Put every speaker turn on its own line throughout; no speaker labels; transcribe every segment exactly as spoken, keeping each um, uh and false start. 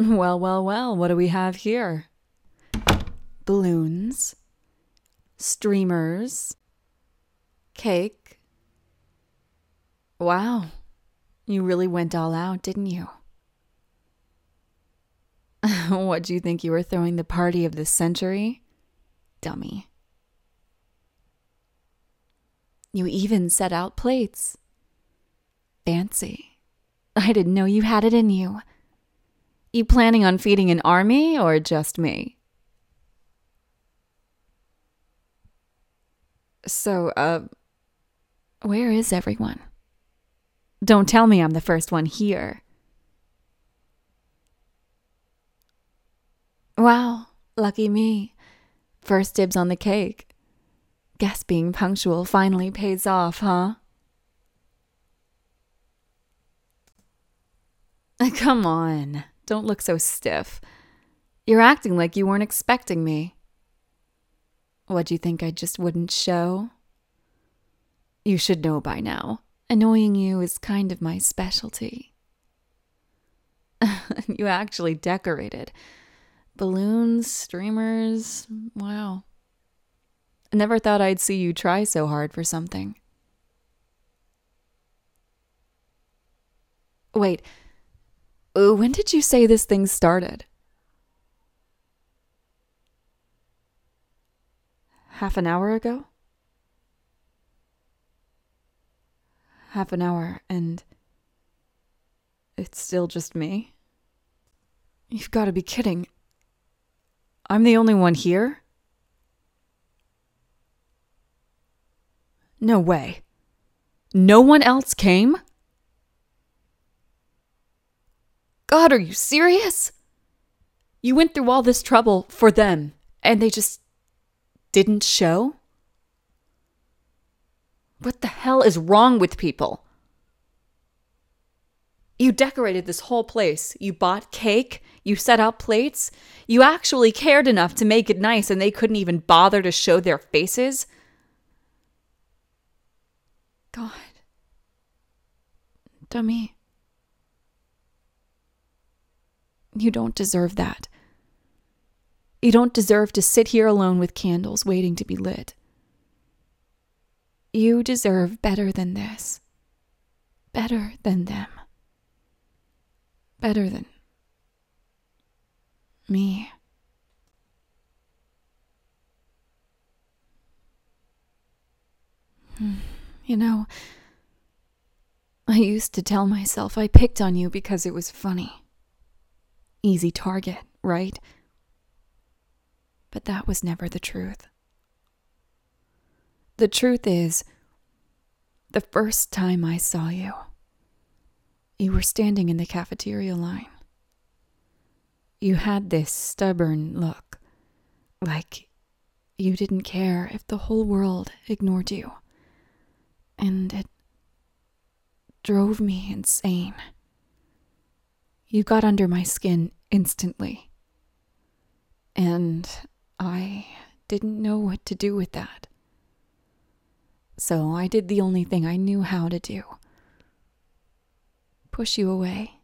Well, well, well, what do we have here? Balloons, streamers, cake. Wow, you really went all out, didn't you? What, do you think you were throwing the party of the century? Dummy. You even set out plates. Fancy. I didn't know you had it in you. You planning on feeding an army or just me? So, uh, where is everyone? Don't tell me I'm the first one here. Wow, lucky me. First dibs on the cake. Guess being punctual finally pays off, huh? Come on, don't look so stiff. You're acting like you weren't expecting me. What'd you think I just wouldn't show? You should know by now. Annoying you is kind of my specialty. You actually decorated. Balloons, streamers, wow. I never thought I'd see you try so hard for something. Wait, when did you say this thing started? Half an hour ago? Half an hour, and it's still just me? You've got to be kidding. I'm the only one here? No way. No one else came? God, are you serious? You went through all this trouble for them, and they just didn't show? What the hell is wrong with people? You decorated this whole place. You bought cake. You set out plates. You actually cared enough to make it nice, and they couldn't even bother to show their faces? God. Dummy. You don't deserve that. You don't deserve to sit here alone with candles waiting to be lit. You deserve better than this. Better than them. Better than me. You know, I used to tell myself I picked on you because it was funny. Easy target, right? But that was never the truth. The truth is, the first time I saw you, you were standing in the cafeteria line. You had this stubborn look, like you didn't care if the whole world ignored you. And it drove me insane. You got under my skin instantly. And I didn't know what to do with that. So I did the only thing I knew how to do. Push you away.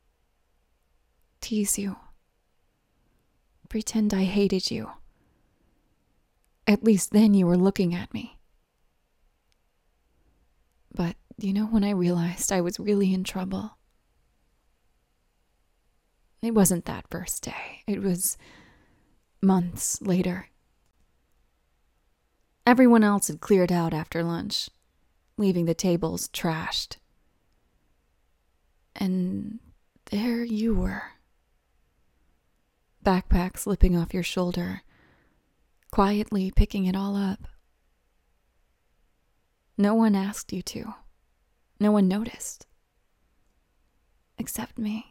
Tease you. Pretend I hated you. At least then you were looking at me. But you know when I realized I was really in trouble? It wasn't that first day. It was months later. Everyone else had cleared out after lunch, leaving the tables trashed. And there you were. Backpack slipping off your shoulder, quietly picking it all up. No one asked you to. No one noticed. Except me.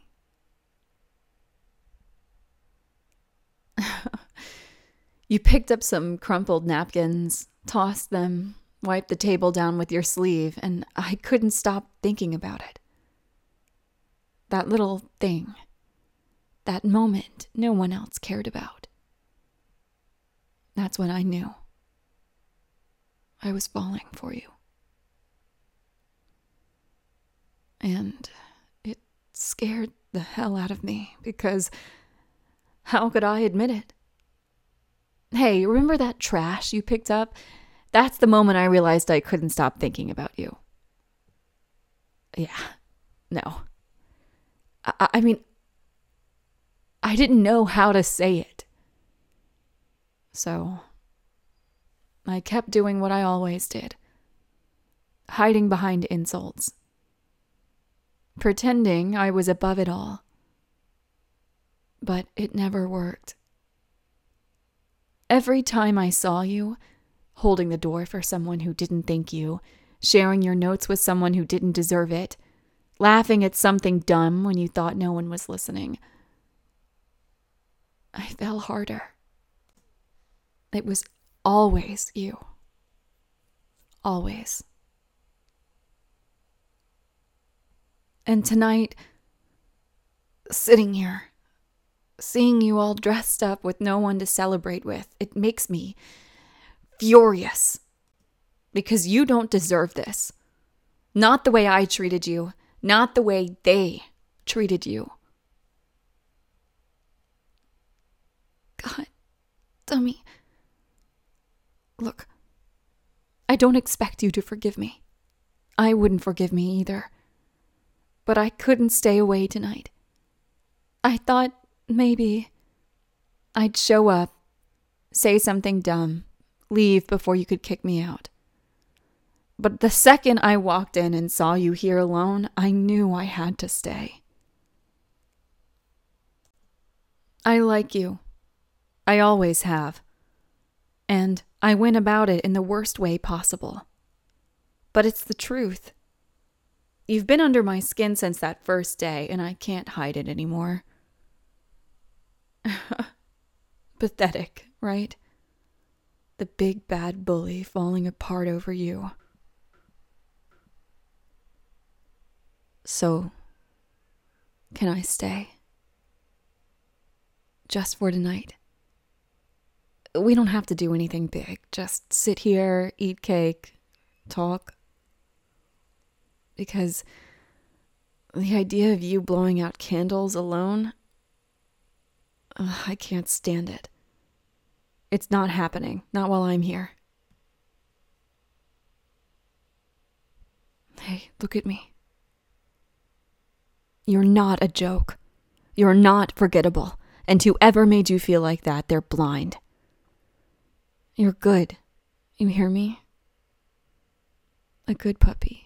You picked up some crumpled napkins, tossed them, wiped the table down with your sleeve, and I couldn't stop thinking about it. That little thing. That moment no one else cared about. That's when I knew I was falling for you. And it scared the hell out of me because how could I admit it? Hey, remember that trash you picked up? That's the moment I realized I couldn't stop thinking about you. Yeah, no. I, I mean, I didn't know how to say it. So, I kept doing what I always did. Hiding behind insults. Pretending I was above it all. But it never worked. Every time I saw you, holding the door for someone who didn't thank you, sharing your notes with someone who didn't deserve it, laughing at something dumb when you thought no one was listening, I fell harder. It was always you. Always. And tonight, sitting here, seeing you all dressed up with no one to celebrate with, it makes me furious. Because you don't deserve this. Not the way I treated you. Not the way they treated you. God, dummy. Look, I don't expect you to forgive me. I wouldn't forgive me either. But I couldn't stay away tonight. I thought maybe I'd show up, say something dumb, leave before you could kick me out. But the second I walked in and saw you here alone, I knew I had to stay. I like you. I always have. And I went about it in the worst way possible. But it's the truth. You've been under my skin since that first day, and I can't hide it anymore. Pathetic, right? The big bad bully falling apart over you. So, can I stay? Just for tonight. We don't have to do anything big. Just sit here, eat cake, talk. Because the idea of you blowing out candles alone, uh, I can't stand it. It's not happening. Not while I'm here. Hey, look at me. You're not a joke. You're not forgettable. And whoever made you feel like that, they're blind. You're good. You hear me? A good puppy.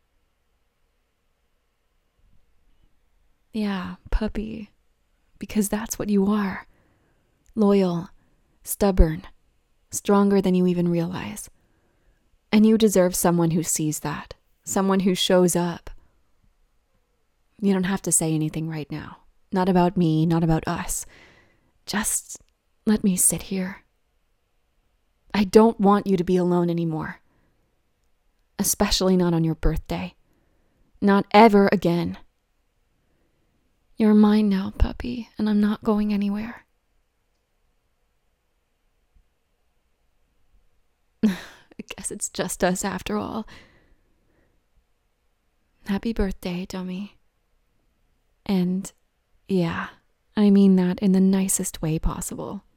Yeah, puppy. Because that's what you are. Loyal, stubborn, stronger than you even realize. And you deserve someone who sees that. Someone who shows up. You don't have to say anything right now. Not about me, not about us. Just let me sit here. I don't want you to be alone anymore. Especially not on your birthday. Not ever again. You're mine now, puppy, and I'm not going anywhere. I guess it's just us after all. Happy birthday, dummy. And yeah, I mean that in the nicest way possible.